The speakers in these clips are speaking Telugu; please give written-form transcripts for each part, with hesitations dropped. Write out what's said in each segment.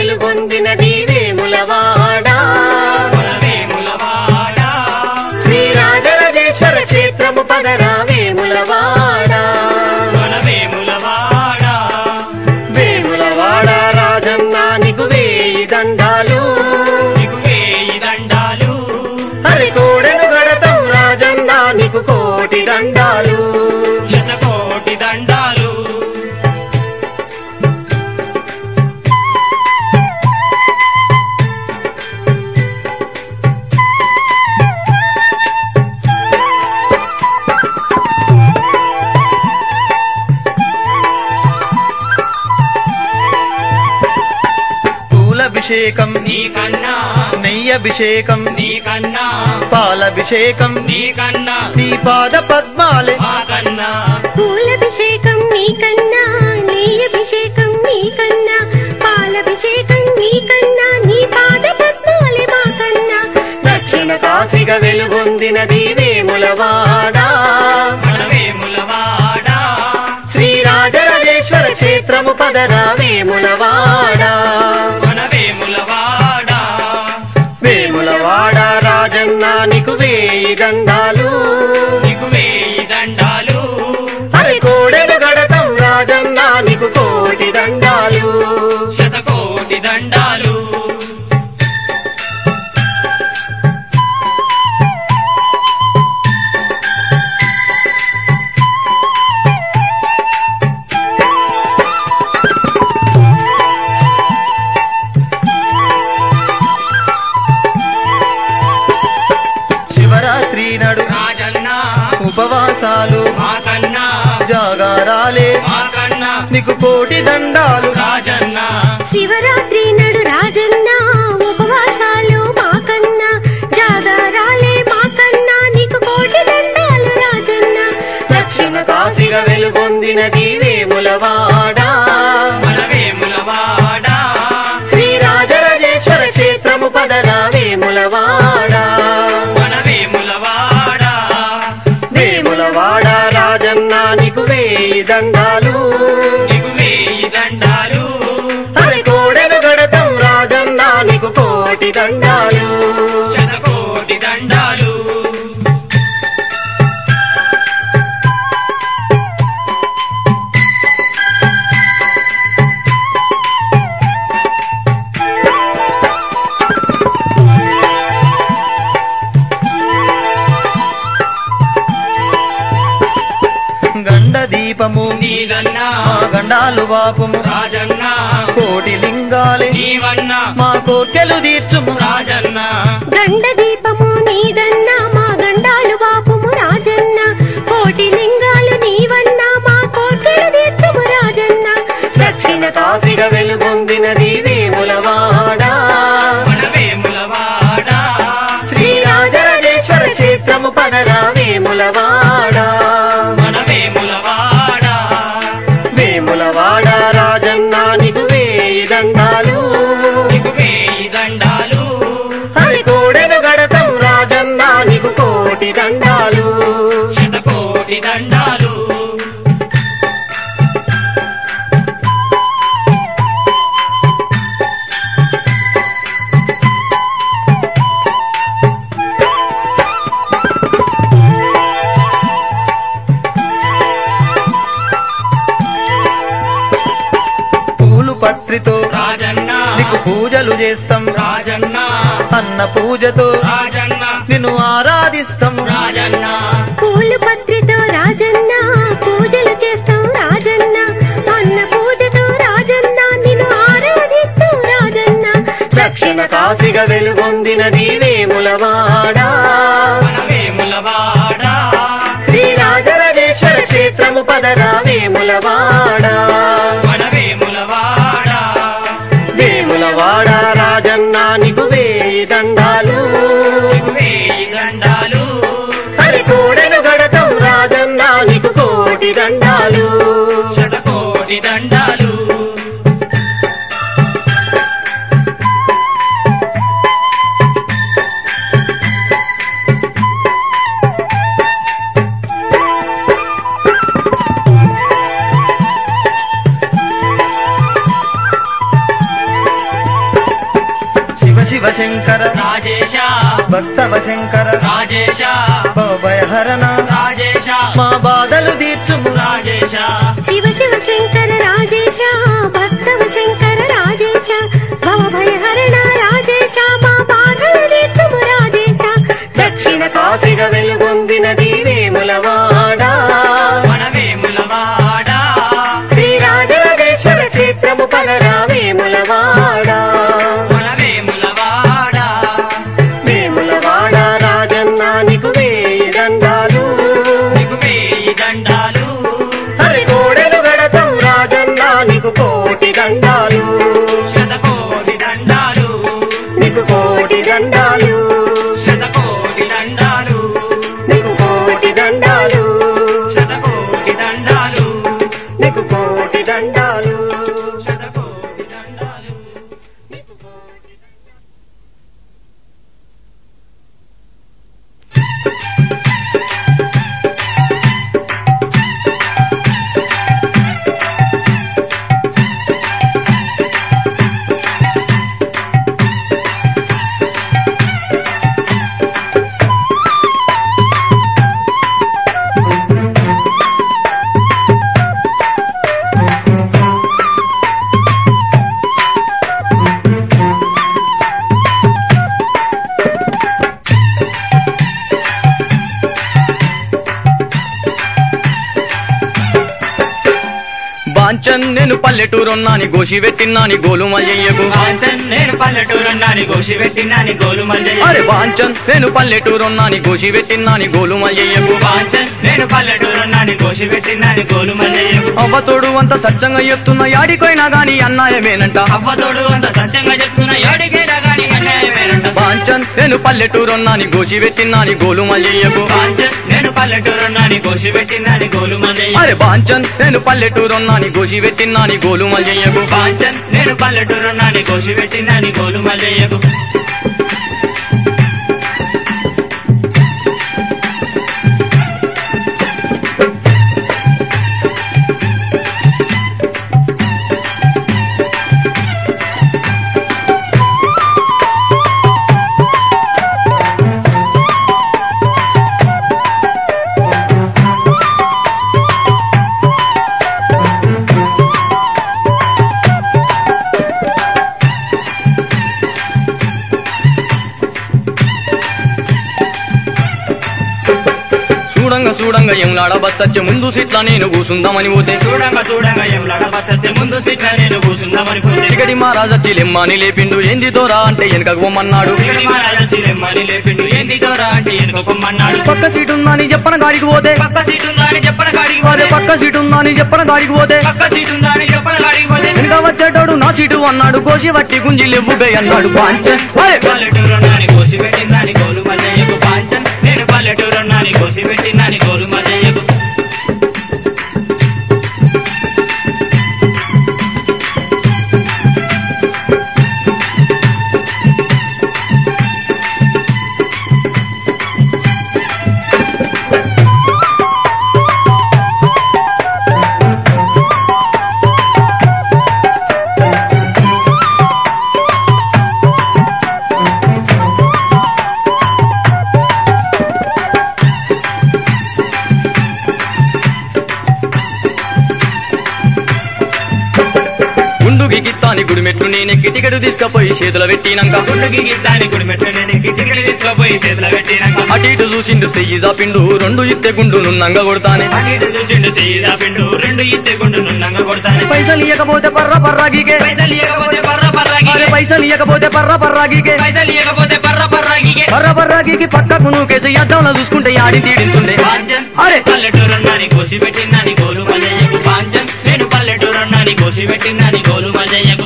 వెలుగొందినది వేములవాడ శ్రీరాజరాజేశ్వర క్షేత్రము పదరా వేములవాడ వేములవాడ రాజన్న నీకు వేయి దండాలు హరి కోడెను గడతం రాజన్న నీకు కోటి దండాలు శతకోటి దండాలు అభిషేకం నీకన్నా నెయ్యభిషేకం నీకన్నా పాలభిషేకం నీకన్నా నీ పాద పద్మాలే మాకన్నా పూలభిషేకం నీకన్నా నెయ్యభిషేకం నీకన్నా పాలభిషేకం నీకన్నా నీ పాద పద్మాలే మాకన్నా దక్షిణ కాశీగా వెలుగొందినది వేములవాడ వేములవాడ శ్రీరాజరాజేశ్వర క్షేత్రము పదరా వేములవాడ వేములవాడ వేములవాడ రాజన్న నీకు వేయి దండాలు నీకు వేయి దండాలు హరి కోడెను గడతం రాజన్న నీకు కోటి దండాలు శతకోటి దండాలు శివరాత్రి నడు రాజన్న ఉపవాసాలు మాకన్నా జాగారాలే మాకన్నా నీకు కోటి దండాలు రాజన్న శివరాత్రి నడు రాజన్న ఉపవాసాలు మాకన్నా జాగారాలే మాకన్నా నీకు కోటి దండాలు రాజన్న దక్షిణ కాశీగా వెలుగొందినది వేములవాడ వేములవాడ శ్రీరాజరాజేశ్వర క్షేత్రము పదరా వేములవాడ వేములవాడ వేములవాడ రాజన్న నీకు వేయి దండాలు నీకు వేయి దండాలు హరి కోడెను గడతం రాజన్న నీకు కోటి దండాలు శతకోటి దండాలు గండ దీపము నీదన్నా మా గండాలు వాపుము రాజన్న కోటి లింగాలే నీవన్నా మా కోర్కెలు తీర్చుము రాజన్న గండ దీపము నీదన్నా మా గండాలు బాపుము రాజన్న కోటి లింగాలు నీవన్నా మా కోర్కెలు తీర్చుము రాజన్న దక్షిణ కాశీగా వెలుగొందినది వేములవాడ వేములవాడ శ్రీరాజరాజేశ్వర క్షేత్రము పదరా వేములవాడ వేములవాడ వేములవాడ రాజన్న నీకు వేయి దండాలు నీకు వేయి దండాలు హరి కోడెను గడతం రాజన్న నీకు కోటి దండాలు శతకోటి దండాలు పూలు పత్రితో రాజన్న నీకు పూజలు చేస్తాం రాజన్న అన్న పూజతో రాజన్న నిన్ను ఆరాధిస్తాం రాజన్న పూలు పత్రితో రాజన్న పూజలు చేస్తాం రాజన్న అన్న పూజతో రాజన్న నిన్ను ఆరాధిస్తూ రాజన్న దక్షిణ కాశీగా వెలుగొందినది వేములవాడ వేములవాడ శ్రీరాజరాజేశ్వర క్షేత్రము పదరా వేములవాడ వేములవాడ వేములవాడ రాజన్న నీకు వేయి దండాలు నీకు వేయి దండాలు హరి కోడెను గడతం రాజన్న నీకు కోటి దండాలు శతకోటి దండాలు భక్తవ శంకర రాజేశ భవభయహరణ రాజేశ మా బాధలు తీర్చుము రాజేశ శివ శివ శంకర రాజేశ భక్తవ శంకర రాజేశ భవభయహరణ రాజేశ మా బాధలు తీర్చుము రాజేశ దక్షిణ కాశీగా వెలుగొందినది వేములవాడ మన వేములవాడ శ్రీరాజరాజేశ్వర క్షేత్రము కలరా వేములవాడ మన వేములవాడ వేములవాడ రాజన్న నీకు వేయి దండాలు నీకు వేయి దండాలు హరి కోడెలు గడతం రాజన్న నీకు కోటి దండాలు శతకోటి దండాలు నీకు కోటి దండాలు శతకోటి దండాలు నీకు కోటి దండాలు శతకోటి దండాలు నీకు కోటి దండాలు శతకోటి దండాలు బాంచన్ నేను పల్లెటూరున్నాని గోషి పెట్టినాని గోలు మల్లయ్యకు బాంచన్ నేను పల్లెటూరున్నాని గోషి పెట్టినాని గోలు మల్లయ్య అరే బాంచన్ నేను పల్లెటూరున్నాని గోషి పెట్టినాని గోలు మల్లయ్యకు బాంచన్ నేను పల్లెటూరున్నాని గోషి పెట్టినాని గోలు మల్లయ్య అవ్వతోడు అంత సత్యంగా చెప్తున్నా యాడికైనా గాని అన్నాయమేనంట అవ్వతోడు అంత సత్యంగా చెప్తున్నా ఏడికేడా గాని అన్యాయమేనంట బాంచన్ నేను పల్లెటూరున్నాని గోషి పెట్టినాని గోలు మల్లయ్యకు బాంచన్ నేను పల్లెటూరున్నాని గోషి పెట్టినాని గోలు మల్లయ్య అరే బాంచన్ నేను పల్లెటూరున్నాని గోషి పెట్టినాని గోలు మల్లయ్యకు బాంచన్ నేను పల్లెటూరున్నాని గోషి పెట్టినాని గోలు మల్లయ్యకు చూడంగా ఎంలాడ బస్తచ్చే ముందు సిట్లా నేను కూసుందామని పోతే చూడంగా ఎంలాడ బస్సచ్చే ముందు సిట్ల నేను కూసుందామని పోతే చిగడి మహారాజచ్చి లెమ్మాని లేపిండు ఏంది దోరా అంటే వెనకకు పొమ్మన్నాడు చిగడి మహారాజా చిలెమ్మని లేపిండు ఏంది దోరా అంటే ఎనుకొమ్మన్నాడు పక్క సీటు ఉందని చెప్పన గాడికి పోతే పక్క సీటు ఉందా అని చెప్పన కాడికి అదే పోతే పక్క సీటు ఉందని చెప్పన గాడికి పోతే పక్క సీటు ఉందా అని చెప్పన కాడికి పోతే వెనక వచ్చేటోడు నా సీటు అన్నాడు కోసి వట్టి గుంజి లెవ్వుబే అన్నాడు బాంచన్ అరే పల్లెటూరున్నాని కోసి పెట్టిందని గోలు మల్లయ్యకు బాంచన్ నేను పల్లెటూరున్నాని కోసి పెట్టిందని గోలు మల్లయ్యకు గుండుకి గిత్తాని గుడి మెట్లు నేనెక్కి టికెట్ తీసుకపోయి చేతుల పెట్టినాక గుండుకి గిత్తాని గుడి మెట్లు నేను కిచికడి తీసుకుపోయి చేతిలో పెట్టినాక అటు ఇటు చూసిండు చెయ్యి జాపిండు రెండు ఇత్తె గుండు నున్నంగా కొడతానే అటు ఇటు చూసిండు చెయ్యి చాపిండు రెండు ఇత్తే గుండు నున్నంగా కొడతాను పైసలు ఇవ్వకపోతే పర్రాగీకే పైసలు ఇవ్వకపోతే పర్రాగీకే అరే పైసలు ఇవ్వకపోతే పర్రాగీకే పైసలు ఇవ్వకపోతే పర్రాగీకే పర్రాగీకి పక్కకు నువ్వుకేసి అద్దంలో చూసుకుంటే యాడి తీడింటుండే బాంచన్ అరే పల్లెటూరున్నాని కోసి పెట్టిందని గోలు మల్లయ్యకు బాంచన్ నేను పల్లెటూరున్నాని కోసి పెట్టిందని గోలు మల్లయ్యకు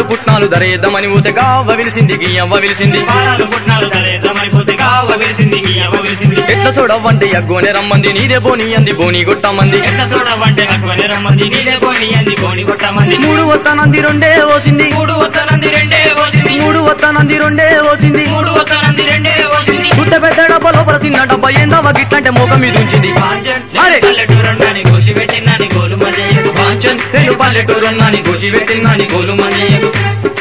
పుట్నాలు ధరేద్దామని ఊతే గావ్వ విలిసింది గియ్యవ్వ విలిసింది పాలాలు పుట్నాలు ధరేద్దామనిపోతే కావ్వ వెలిసింది గీయవ్వ వెలిసింది ఎట్ల చూడవ్వంటే అగ్గోనే రమ్మంది నీదే బోని అంది బోని గొట్టమంది ఎట్ల చూడవంటే అక్కువనే రమ్మంది నీలే పోని అంది పోని కొట్టమంది మూడు వత్తనంది రెండే ఓసింది మూడు వత్తనంది రెండే పోసింది మూడు వత్తనంది రెండే ఓసింది మూడు వత్తనంది రెండే పోసింది గుట్ట పెద్ద డబ్బా లోపల చిన్న డబ్బా ఏందవ్వ గిట్లంటే మోకం మీద ఉంచింది కాంచన్ అరే! పల్లెటూరన్నాని కోసి పెట్టినాని గోలు మల్లయ్యకు కాంచన్ నేను పల్లెటూరన్నాని గోసి పెట్టినాని గోలు మల్లయ్యకు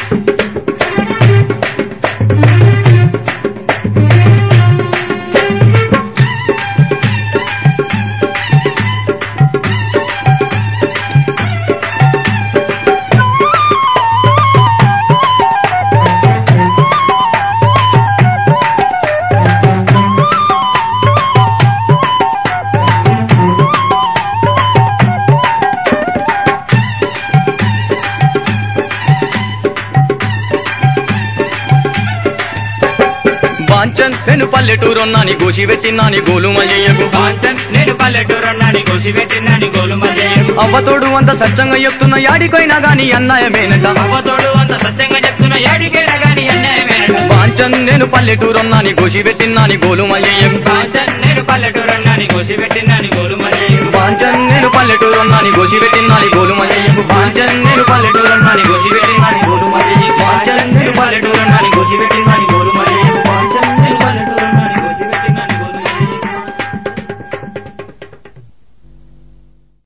వాంచన్ నేను పల్లెటూరన్నాని గోసి పెట్టినాని గోలు మల్లయ్యకు కాంచన్ నేను పల్లెటూరన్నాని కోసి పెట్టినాని గోలు మల్లయ్యకు అవ్వతోడు అంత సత్యంగా చెప్తున్న యాడికైనా గాని అన్నాయమేనట అవ్వతోడు అంత సత్యంగా చెప్తున్న ఏడికైనా గాని అన్యాయమేనట వాంచన్ నేను పల్లెటూరన్నాని గోసి పెట్టినాని గోలు మల్లయ్యకు కాంచన్ నేను పల్లెటూరన్నాని కోసి పెట్టినాని గోలు మల్లయ్యకు వాంచన్ నేను పల్లెటూరన్నాని గోసి పెట్టినాని గోలు మల్లయ్యకు వాంచన్ నేను పల్లెటూరన్నాని గోసి పెట్టినాని గోలు మల్లయ్యకు వాంచన్ నేను పల్లెటూరన్నాని గోసి పెట్టినాని గోలు